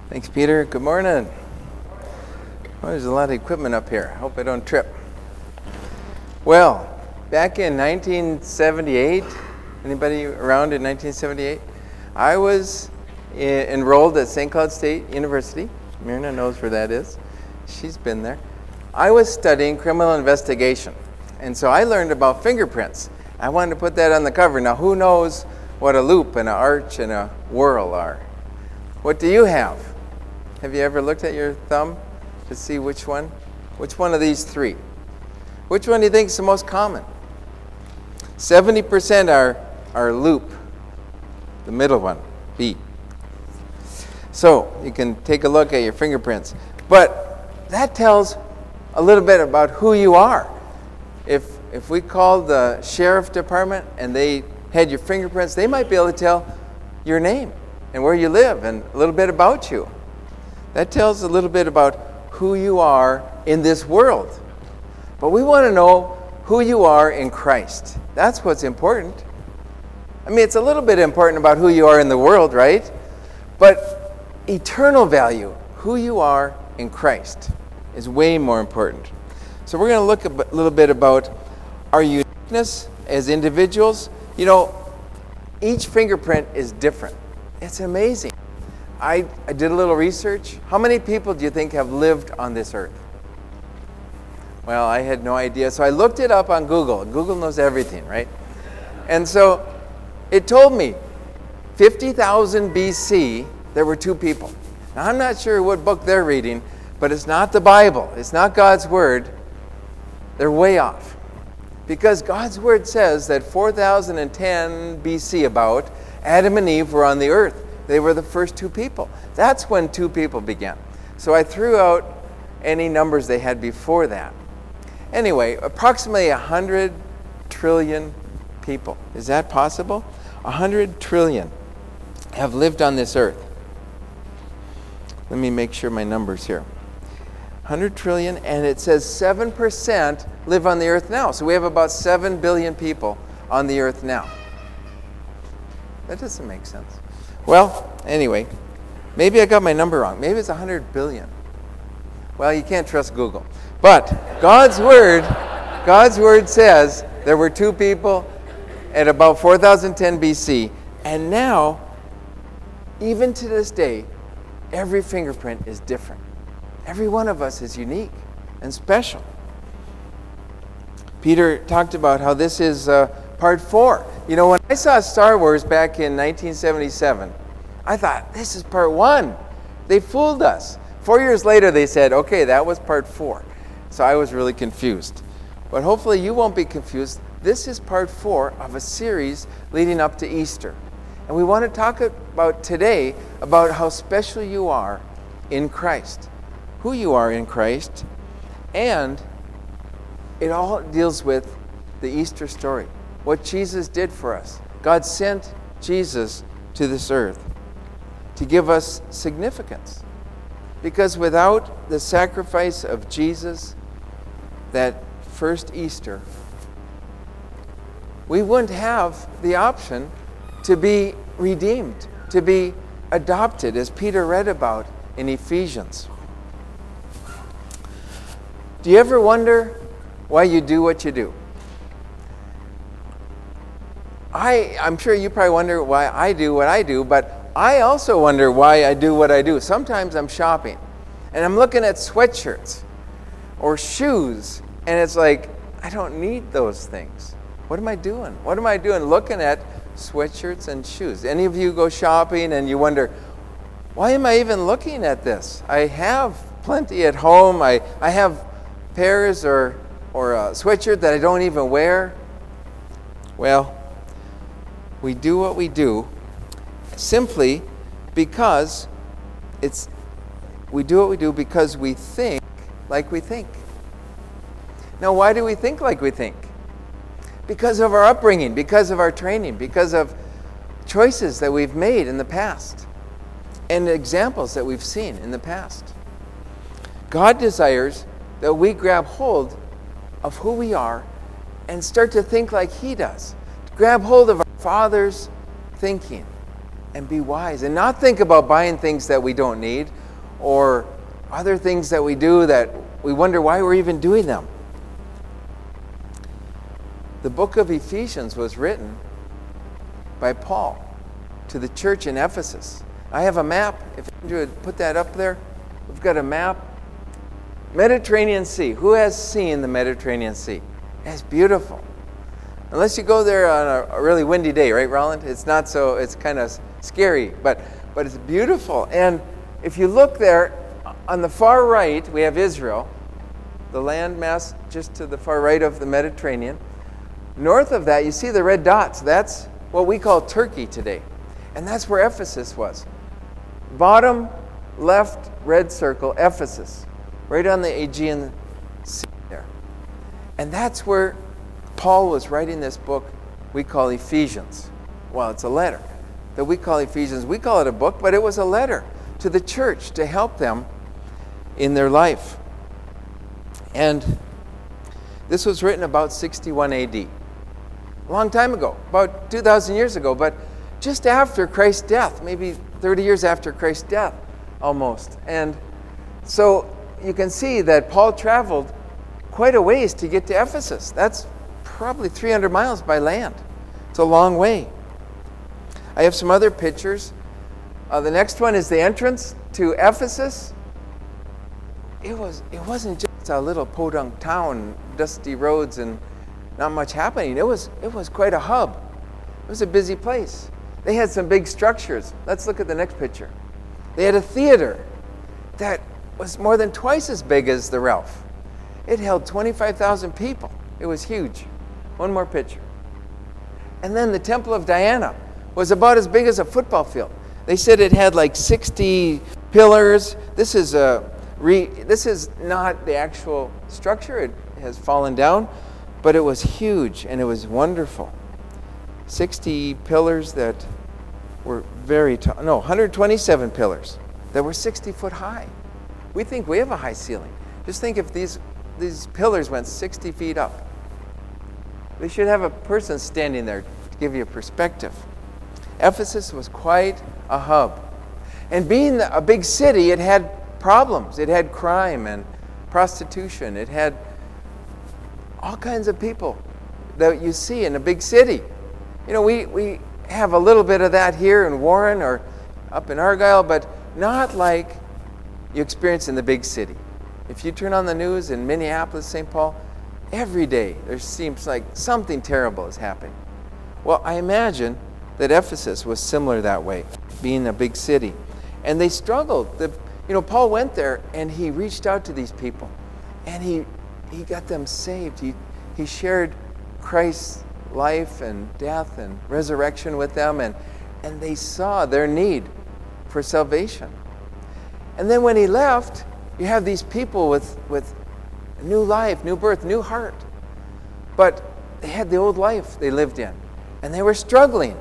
Thanks, Peter. Good morning. Well, there's a lot of equipment up here. I hope I don't trip. Well, back in 1978, anybody around in 1978? I was enrolled at St. Cloud State University. Myrna knows where that is. She's been there. I was studying criminal investigation, and so I learned about fingerprints. I wanted to put that on the cover. Now, who knows what a loop and an arch and a whorl are? What do you have? Have you ever looked at your thumb to see which one of these three? Which one do you think is the most common? 70% are loop, the middle one, B. So you can take a look at your fingerprints. But that tells a little bit about who you are. If we called the sheriff department and they had your fingerprints, they might be able to tell your name and where you live and a little bit about you. That tells a little bit about who you are in this world. But we want to know who you are in Christ. That's what's important. I mean, it's a little bit important about who you are in the world, right? But eternal value, who you are in Christ, is way more important. So we're going to look a little bit about our uniqueness as individuals. You know, each fingerprint is different. It's amazing. I did a little research. How many people do you think have lived on this earth? Well, I had no idea, so I looked it up on Google. Google knows everything, right? And so it told me 50,000 BC, there were two people. Now, I'm not sure what book they're reading, but it's not the Bible. It's not God's Word. They're way off. Because God's Word says that 4010 BC about, Adam and Eve were on the earth. They were the first two people. That's when two people began. So I threw out any numbers they had before that. Anyway, approximately 100 trillion people. Is that possible? 100 trillion have lived on this earth. Let me make sure my number's here. 100 trillion, and it says 7% live on the earth now. So we have about 7 billion people on the earth now. That doesn't make sense. Well, anyway, maybe I got my number wrong. Maybe it's 100 billion. Well, you can't trust Google. But God's Word says there were two people at about 4010 BC, and now, even to this day, every fingerprint is different. Every one of us is unique and special. Peter talked about how this is part 4. You know, when I saw Star Wars back in 1977, I thought, this is part 1. They fooled us. 4 years later, they said, okay, that was part 4. So I was really confused. But hopefully you won't be confused. This is part 4 of a series leading up to Easter. And we want to talk about today about how special you are in Christ, who you are in Christ, and it all deals with the Easter story, what Jesus did for us. God sent Jesus to this earth to give us significance. Because without the sacrifice of Jesus, that first Easter, we wouldn't have the option to be redeemed, to be adopted, as Peter read about in Ephesians. Do you ever wonder why you do what you do? I'm sure you probably wonder why I do what I do, but I also wonder why I do what I do. Sometimes I'm shopping, and I'm looking at sweatshirts or shoes, and it's like, I don't need those things. What am I doing? What am I doing looking at sweatshirts and shoes? Any of you go shopping and you wonder, why am I even looking at this? I have plenty at home. I have pairs or a sweatshirt that I don't even wear. Well, we do what we do simply because we do what we do because we think like we think. Now, why do we think like we think? Because of our upbringing, because of our training, because of choices that we've made in the past and examples that we've seen in the past. God desires that we grab hold of who we are and start to think like He does. Grab hold of our Father's thinking and be wise and not think about buying things that we don't need or other things that we do that we wonder why we're even doing them. The book of Ephesians was written by Paul to the church in Ephesus. I have a map. If Andrew would put that up there, we've got a map. Mediterranean Sea. Who has seen the Mediterranean Sea? It's beautiful. Unless you go there on a really windy day, right, Roland? It's not so, it's kind of scary, but it's beautiful. And if you look there, on the far right, we have Israel, the landmass just to the far right of the Mediterranean. North of that, you see the red dots. That's what we call Turkey today. And that's where Ephesus was. Bottom left red circle, Ephesus, right on the Aegean Sea there. And that's where Paul was writing this book we call Ephesians. Well, it's a letter that we call Ephesians. We call it a book, but it was a letter to the church to help them in their life. And this was written about 61 AD. A long time ago, about 2,000 years ago, but just after Christ's death, maybe 30 years after Christ's death, almost. And so you can see that Paul traveled quite a ways to get to Ephesus. That's probably 300 miles by land. It's a long way. I have some other pictures. The next one is the entrance to Ephesus. It wasn't just a little podunk town, dusty roads, and not much happening. It was quite a hub. It was a busy place. They had some big structures. Let's look at the next picture. They had a theater that was more than twice as big as the Ralph. It held 25,000 people. It was huge. One more picture. And then the Temple of Diana was about as big as a football field. They said it had like 60 pillars. This is not the actual structure. It has fallen down, but it was huge and it was wonderful. 60 pillars that were very tall. No, 127 pillars that were 60 foot high. We think we have a high ceiling. Just think if these pillars went 60 feet up. They should have a person standing there to give you a perspective. Ephesus was quite a hub. And being a big city, it had problems. It had crime and prostitution. It had all kinds of people that you see in a big city. You know, we have a little bit of that here in Warren or up in Argyle, but not like you experience in the big city. If you turn on the news in Minneapolis, St. Paul, every day there seems like something terrible is happening. Well, I imagine that Ephesus was similar that way, being a big city. And they struggled. Paul went there and he reached out to these people and he got them saved. He shared Christ's life and death and resurrection with them, and they saw their need for salvation. And then when he left, you have these people with new life, new birth, new heart. But they had the old life they lived in, and they were struggling.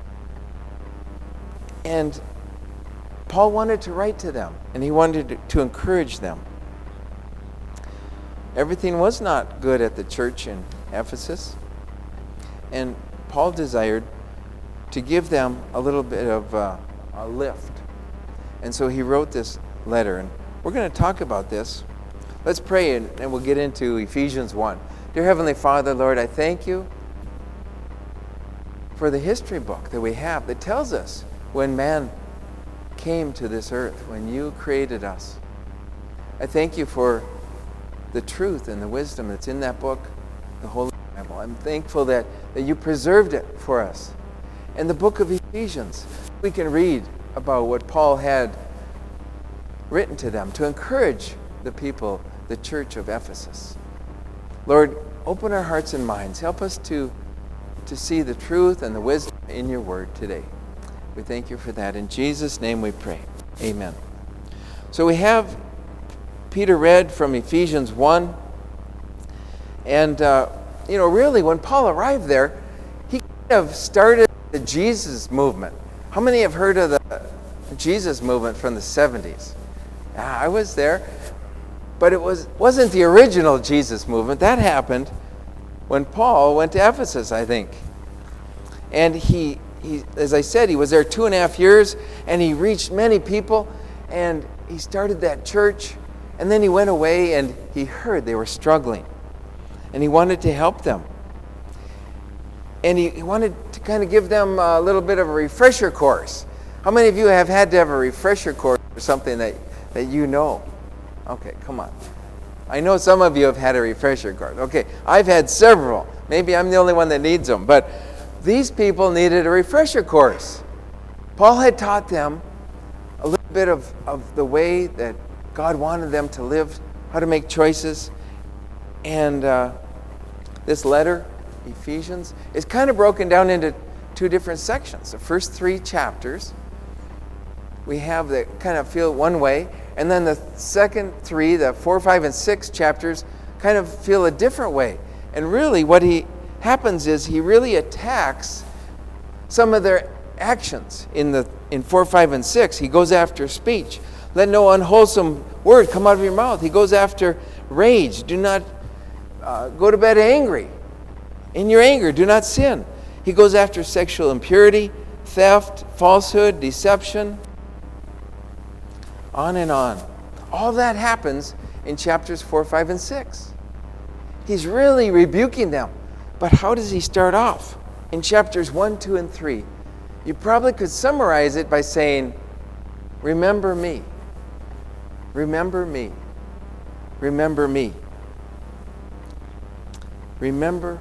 And Paul wanted to write to them, and he wanted to encourage them. Everything was not good at the church in Ephesus, and Paul desired to give them a little bit of a lift. And so he wrote this letter, and we're going to talk about this. Let's pray, and we'll get into Ephesians 1. Dear Heavenly Father, Lord, I thank you for the history book that we have that tells us when man came to this earth, when you created us. I thank you for the truth and the wisdom that's in that book, the Holy Bible. I'm thankful that you preserved it for us. In the book of Ephesians, we can read about what Paul had written to them to encourage the people, the church of Ephesus. Lord, open our hearts and minds. Help us to see the truth and the wisdom in your word today. We thank you for that. In Jesus' name we pray. Amen. So we have Peter read from Ephesians 1. And, really, when Paul arrived there, he kind of started the Jesus movement. How many have heard of the Jesus movement from the 70s? I was there. But it wasn't the original Jesus movement. That happened when Paul went to Ephesus, I think. And he as I said, he was there 2.5 years, and he reached many people, and he started that church, and then he went away, and he heard they were struggling, and he wanted to help them. And he wanted to kind of give them a little bit of a refresher course. How many of you have had to have a refresher course for something that you know? Okay, come on. I know some of you have had a refresher course. Okay, I've had several. Maybe I'm the only one that needs them, but these people needed a refresher course. Paul had taught them a little bit of the way that God wanted them to live, how to make choices. And this letter, Ephesians, is kind of broken down into 2 different sections. The first 3 chapters, we have that kind of feel one way, and then the second 3, the 4, 5, and 6 chapters kind of feel a different way. And really what happens is he really attacks some of their actions in 4, 5, and 6. He goes after speech. Let no unwholesome word come out of your mouth. He goes after rage. Do not go to bed angry. In your anger, do not sin. He goes after sexual impurity, theft, falsehood, deception, on and on. All that happens in chapters 4, 5, and 6. He's really rebuking them. But how does he start off? In chapters 1, 2, and 3, you probably could summarize it by saying, remember me. Remember me. Remember me. Remember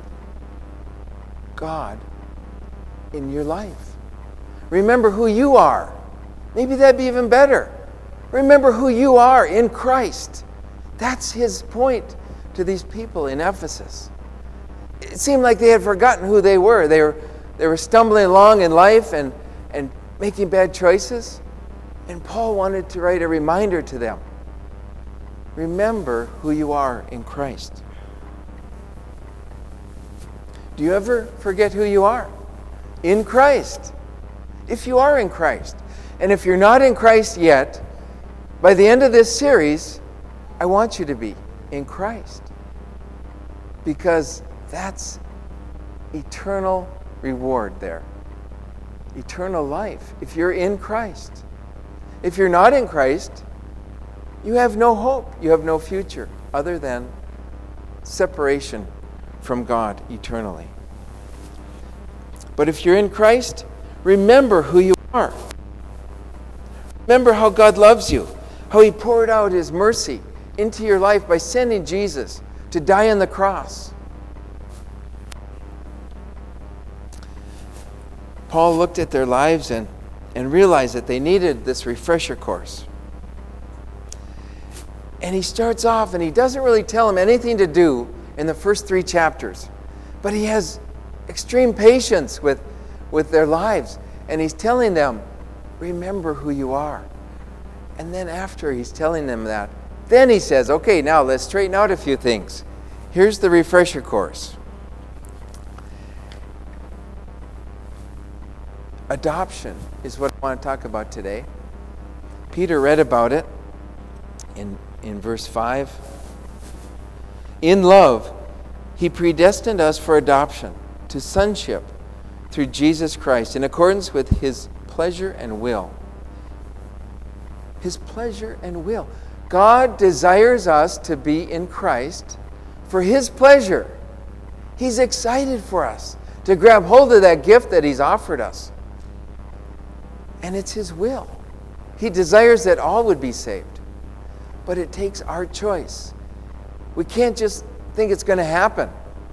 God in your life. Remember who you are. Maybe that'd be even better. Remember who you are in Christ. That's his point to these people in Ephesus. It seemed like they had forgotten who they were. They were stumbling along in life and making bad choices. And Paul wanted to write a reminder to them. Remember who you are in Christ. Do you ever forget who you are? In Christ. If you are in Christ. And if you're not in Christ yet, by the end of this series, I want you to be in Christ. Because that's eternal reward there. Eternal life. If you're in Christ. If you're not in Christ, you have no hope. You have no future other than separation from God eternally. But if you're in Christ, remember who you are. Remember how God loves you, how he poured out his mercy into your life by sending Jesus to die on the cross. Paul looked at their lives and realized that they needed this refresher course. And he starts off, and he doesn't really tell them anything to do in the first 3 chapters. But he has extreme patience with their lives. And he's telling them, remember who you are. And then after he's telling them that, then he says, okay, now let's straighten out a few things. Here's the refresher course. Adoption is what I want to talk about today. Peter read about it in verse 5. In love, he predestined us for adoption to sonship through Jesus Christ in accordance with his pleasure and will. His pleasure and will. God desires us to be in Christ for his pleasure. He's excited for us to grab hold of that gift that he's offered us. And it's his will. He desires that all would be saved. But it takes our choice. We can't just think it's going to happen.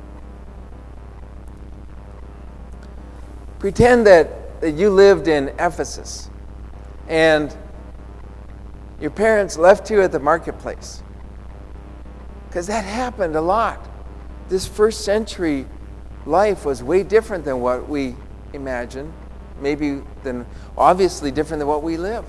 Pretend that you lived in Ephesus and your parents left you at the marketplace. Because that happened a lot. This first century life was way different than what we imagine. Obviously different than what we live.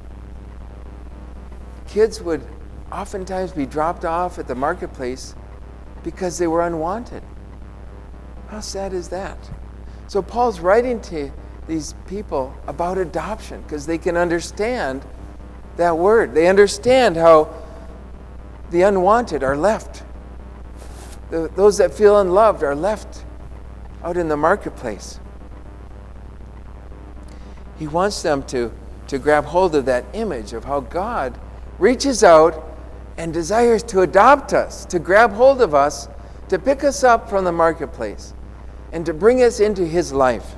Kids would oftentimes be dropped off at the marketplace because they were unwanted. How sad is that? So Paul's writing to these people about adoption because they can understand that word. They understand how the unwanted are left. Those that feel unloved are left out in the marketplace. He wants them to grab hold of that image of how God reaches out and desires to adopt us, to grab hold of us, to pick us up from the marketplace, and to bring us into His life.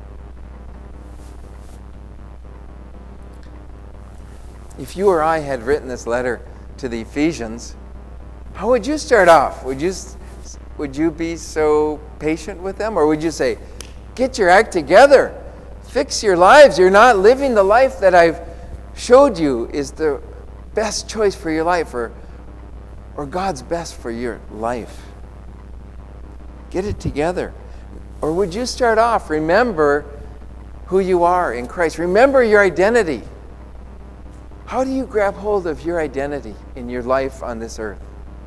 If you or I had written this letter to the Ephesians, how would you start off? Would you be so patient with them? Or would you say, get your act together, fix your lives. You're not living the life that I've showed you is the best choice for your life, or God's best for your life. Get it together. Or would you start off, remember who you are in Christ. Remember your identity. How do you grab hold of your identity in your life on this earth?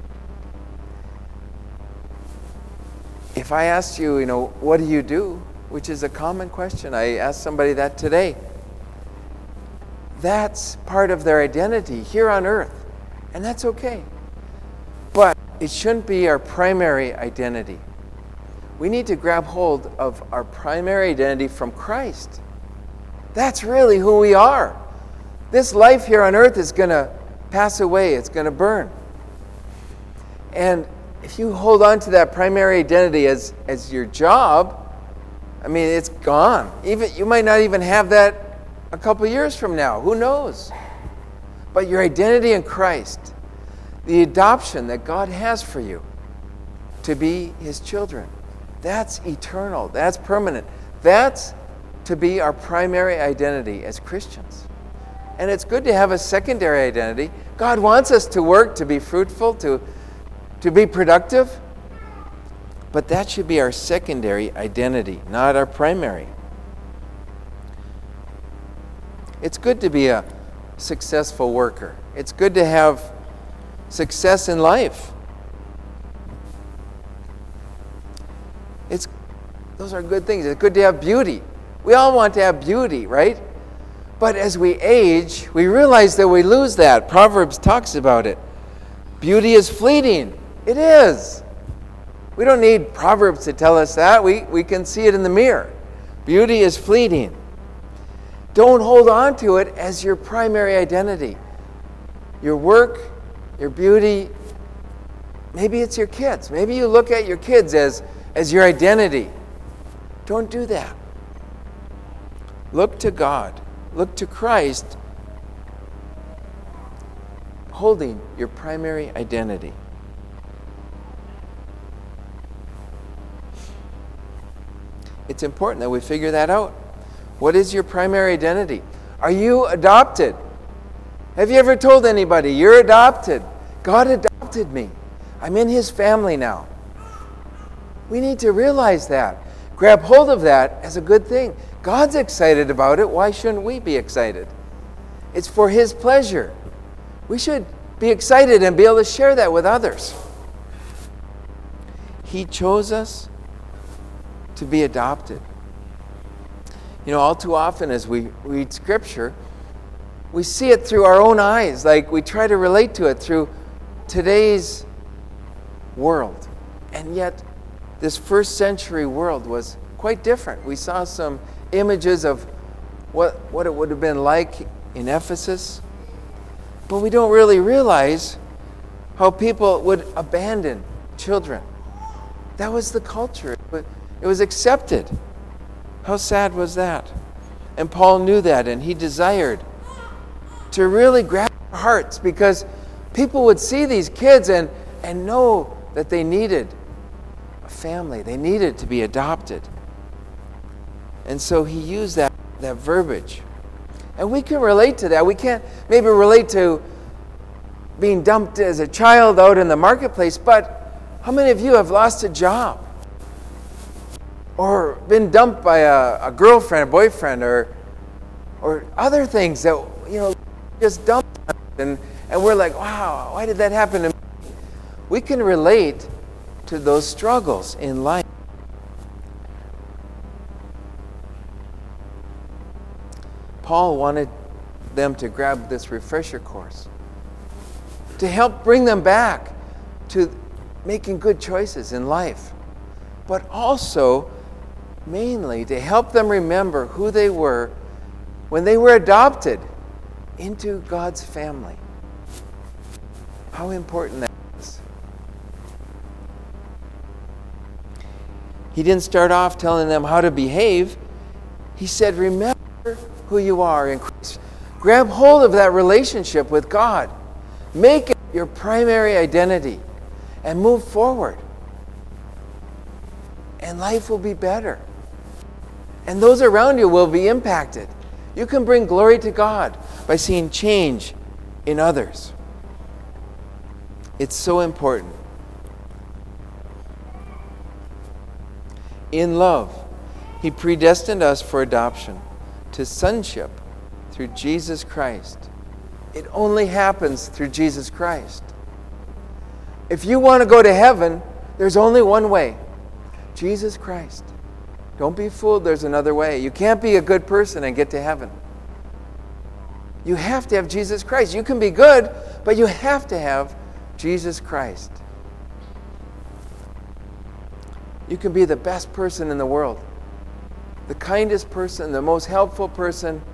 If I asked you, what do you do? Which is a common question. I asked somebody that today. That's part of their identity here on earth. And that's okay. But it shouldn't be our primary identity. We need to grab hold of our primary identity from Christ. That's really who we are. This life here on earth is going to pass away. It's going to burn. And if you hold on to that primary identity as your job, it's gone. You might not even have that a couple years from now. Who knows? But your identity in Christ, the adoption that God has for you to be His children, that's eternal. That's permanent. That's to be our primary identity as Christians. And it's good to have a secondary identity. God wants us to work, to be fruitful, to be productive. But that should be our secondary identity, not our primary. It's good to be a successful worker. It's good to have success in life. Those are good things. It's good to have beauty. We all want to have beauty, right? But as we age, we realize that we lose that. Proverbs talks about it. Beauty is fleeting. It is. We don't need Proverbs to tell us that. We can see it in the mirror. Beauty is fleeting. Don't hold on to it as your primary identity. Your work, your beauty, maybe it's your kids. Maybe you look at your kids as your identity. Don't do that. Look to God. Look to Christ, holding your primary identity. It's important that we figure that out. What is your primary identity? Are you adopted? Have you ever told anybody, you're adopted? God adopted me. I'm in His family now. We need to realize that. Grab hold of that as a good thing. God's excited about it. Why shouldn't we be excited? It's for His pleasure. We should be excited and be able to share that with others. He chose us to be adopted. All too often as we read Scripture, we see it through our own eyes. Like we try to relate to it through today's world. And yet, this first century world was quite different. We saw some images of what it would have been like in Ephesus. But we don't really realize how people would abandon children. That was the culture. It was accepted. How sad was that? And Paul knew that, and he desired to really grab our hearts because people would see these kids and know that they needed a family. They needed to be adopted. And so he used that verbiage. And we can relate to that. We can't maybe relate to being dumped as a child out in the marketplace, but how many of you have lost a job? Or been dumped by a girlfriend, a boyfriend, or other things that, just dumped us, and we're like, wow, why did that happen to me? We can relate to those struggles in life. Paul wanted them to grab this refresher course to help bring them back to making good choices in life, but also mainly to help them remember who they were when they were adopted into God's family. How important that is. He didn't start off telling them how to behave. He said, remember who you are in Christ. Grab hold of that relationship with God. Make it your primary identity and move forward. And life will be better. And those around you will be impacted. You can bring glory to God by seeing change in others. It's so important. In love, He predestined us for adoption to sonship through Jesus Christ. It only happens through Jesus Christ. If you want to go to heaven, there's only one way. Jesus Christ. Don't be fooled, there's another way. You can't be a good person and get to heaven. You have to have Jesus Christ. You can be good, but you have to have Jesus Christ. You can be the best person in the world, the kindest person, the most helpful person,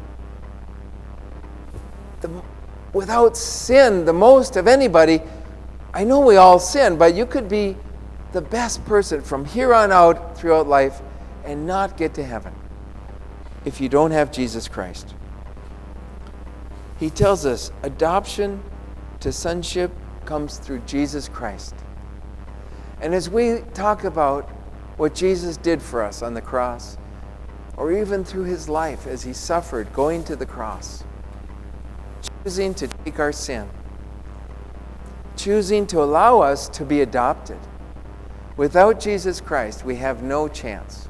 without sin, the most of anybody. I know we all sin, but you could be the best person from here on out throughout life and not get to heaven if you don't have Jesus Christ. He tells us adoption to sonship comes through Jesus Christ. And as we talk about what Jesus did for us on the cross, or even through His life as He suffered going to the cross, choosing to take our sin, choosing to allow us to be adopted. Without Jesus Christ, we have no chance.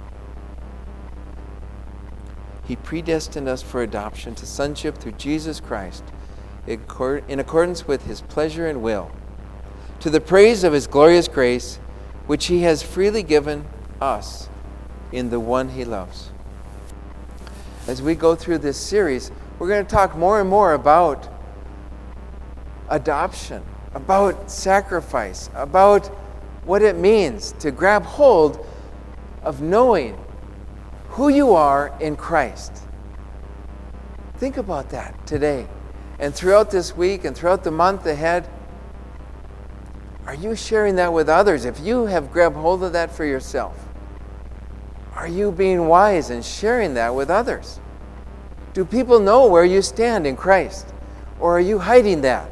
He predestined us for adoption to sonship through Jesus Christ in accordance with His pleasure and will, to the praise of His glorious grace, which He has freely given us in the one He loves. As we go through this series, we're going to talk more and more about adoption, about sacrifice, about what it means to grab hold of knowing who you are in Christ. Think about that today and throughout this week and throughout the month ahead. Are you sharing that with others? If you have grabbed hold of that for yourself, are you being wise and sharing that with others? Do people know where you stand in Christ? Or are you hiding that?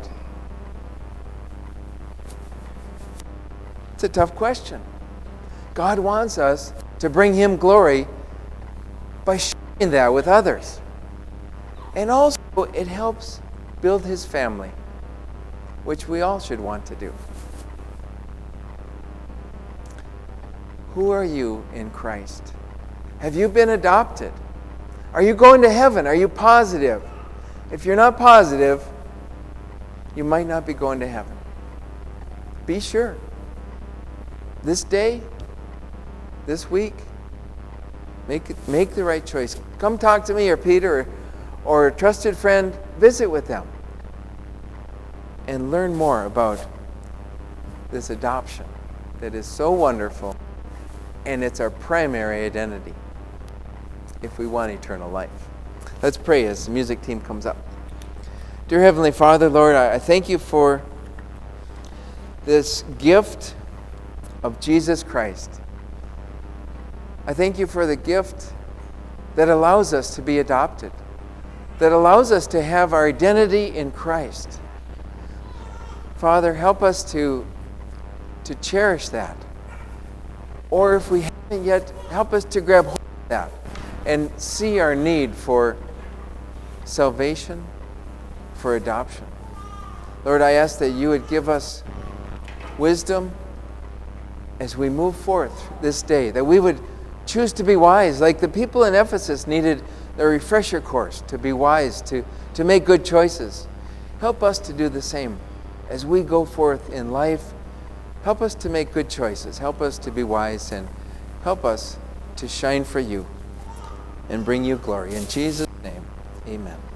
It's a tough question. God wants us to bring Him glory by sharing that with others. And also, it helps build His family, which we all should want to do. Who are you in Christ? Have you been adopted? Are you going to heaven? Are you positive? If you're not positive, you might not be going to heaven. Be sure. This day, this week, make the right choice. Come talk to me or Peter or a trusted friend. Visit with them and learn more about this adoption that is so wonderful, and it's our primary identity if we want eternal life. Let's pray as the music team comes up. Dear Heavenly Father, Lord, I thank You for this gift of Jesus Christ. I thank You for the gift that allows us to be adopted, that allows us to have our identity in Christ. Father, help us to cherish that. Or if we haven't yet, help us to grab hold of that and see our need for salvation, for adoption. Lord, I ask that You would give us wisdom as we move forth this day, that we would choose to be wise, like the people in Ephesus needed a refresher course to be wise, to make good choices. Help us to do the same as we go forth in life. Help us to make good choices. Help us to be wise, and help us to shine for You and bring You glory. In Jesus' name, amen.